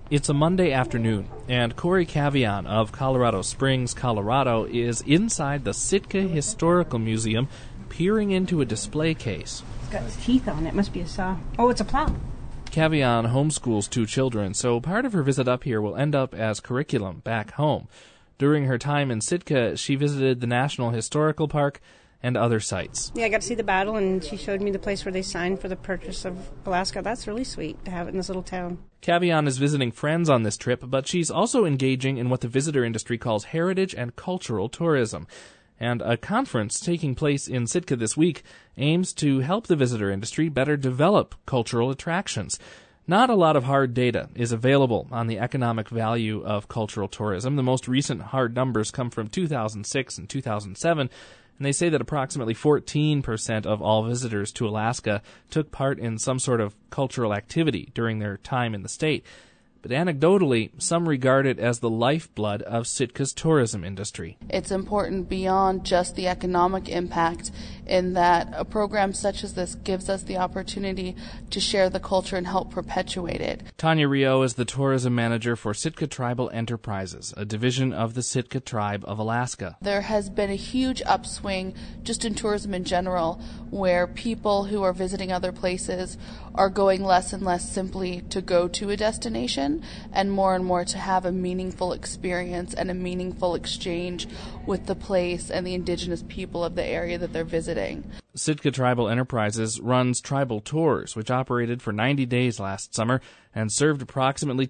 It's a Monday afternoon, and Corey Cavion of Colorado Springs, Colorado, is inside the Sitka Historical Museum peering into a display case. It's got its teeth on it. Must be a saw. Oh, it's a plow. Cavion homeschools 2 children, so part of her visit up here will end up as curriculum back home. During her time in Sitka, she visited the National Historical Park and other sites. Yeah, I got to see the battle, and she showed me the place where they signed for the purchase of Alaska. That's really sweet to have it in this little town. Cavion is visiting friends on this trip, but she's also engaging in what the visitor industry calls heritage and cultural tourism. And a conference taking place in Sitka this week aims to help the visitor industry better develop cultural attractions. Not a lot of hard data is available on the economic value of cultural tourism. The most recent hard numbers come from 2006 and 2007, and they say that approximately 14% of all visitors to Alaska took part in some sort of cultural activity during their time in the state. But anecdotally, some regard it as the lifeblood of Sitka's tourism industry. It's important beyond just the economic impact in that a program such as this gives us the opportunity to share the culture and help perpetuate it. Tanya Rio is the tourism manager for Sitka Tribal Enterprises, a division of the Sitka Tribe of Alaska. There has been a huge upswing just in tourism in general, where people who are visiting other places are going less and less simply to go to a destination and more to have a meaningful experience and a meaningful exchange with the place and the indigenous people of the area that they're visiting. Sitka Tribal Enterprises runs tribal tours, which operated for 90 days last summer and served approximately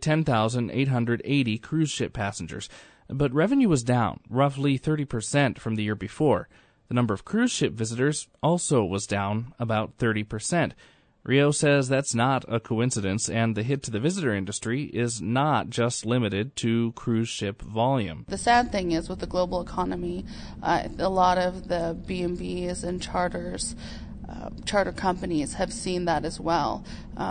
10,880 cruise ship passengers. But revenue was down, roughly 30% from the year before. The number of cruise ship visitors also was down about 30%. Rio says that's not a coincidence, and the hit to the visitor industry is not just limited to cruise ship volume. The sad thing is, with the global economy, a lot of the B&Bs and charter companies have seen that as well,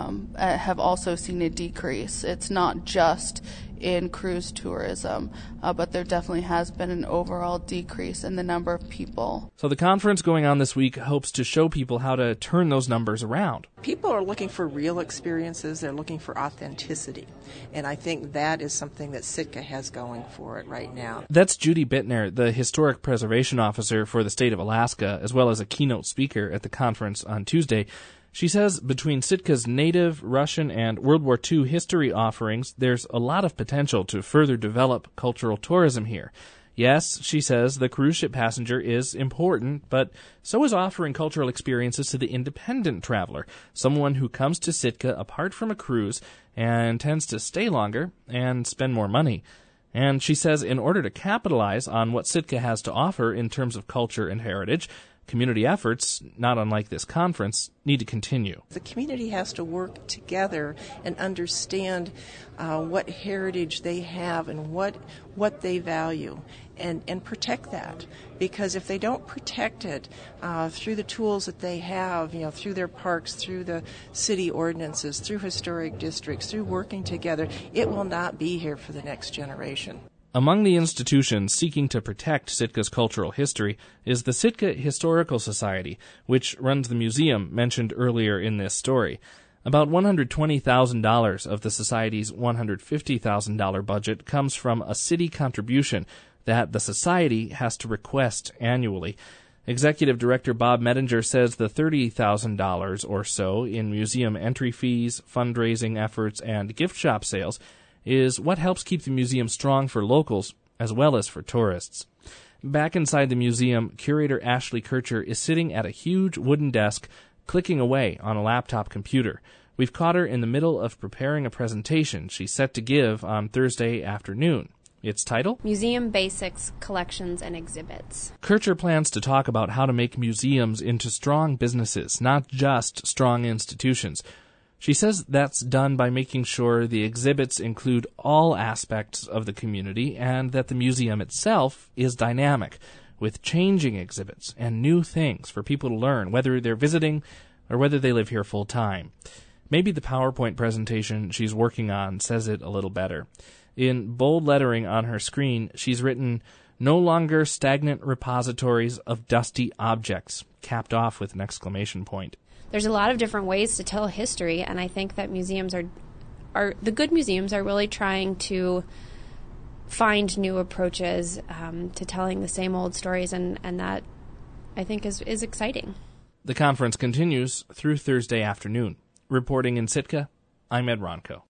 have also seen a decrease. It's not just in cruise tourism, but there definitely has been an overall decrease in the number of people. So the conference going on this week hopes to show people how to turn those numbers around. People are looking for real experiences. They're looking for authenticity. And I think that is something that Sitka has going for it right now. That's Judy Bittner, the Historic Preservation Officer for the state of Alaska, as well as a keynote speaker at the conference on Tuesday. She says between Sitka's Native, Russian, and World War II history offerings, there's a lot of potential to further develop cultural tourism here. Yes, she says the cruise ship passenger is important, but so is offering cultural experiences to the independent traveler, someone who comes to Sitka apart from a cruise and tends to stay longer and spend more money. And she says in order to capitalize on what Sitka has to offer in terms of culture and heritage, community efforts, not unlike this conference, need to continue. The community has to work together and understand what heritage they have and what they value and protect that. Because if they don't protect it through the tools that they have, through their parks, through the city ordinances, through historic districts, through working together, it will not be here for the next generation. Among the institutions seeking to protect Sitka's cultural history is the Sitka Historical Society, which runs the museum mentioned earlier in this story. About $120,000 of the society's $150,000 budget comes from a city contribution that the society has to request annually. Executive Director Bob Mettinger says the $30,000 or so in museum entry fees, fundraising efforts, and gift shop sales is what helps keep the museum strong for locals as well as for tourists. Back inside the museum, curator Ashley Kircher is sitting at a huge wooden desk, clicking away on a laptop computer. We've caught her in the middle of preparing a presentation she's set to give on Thursday afternoon. Its title? Museum Basics, Collections, and Exhibits. Kircher plans to talk about how to make museums into strong businesses, not just strong institutions. She says that's done by making sure the exhibits include all aspects of the community and that the museum itself is dynamic, with changing exhibits and new things for people to learn, whether they're visiting or whether they live here full time. Maybe the PowerPoint presentation she's working on says it a little better. In bold lettering on her screen, she's written, "No longer stagnant repositories of dusty objects," capped off with an exclamation point. There's a lot of different ways to tell history, and I think that museums the good museums are really trying to find new approaches to telling the same old stories, and that, I think, is exciting. The conference continues through Thursday afternoon. Reporting in Sitka, I'm Ed Ronco.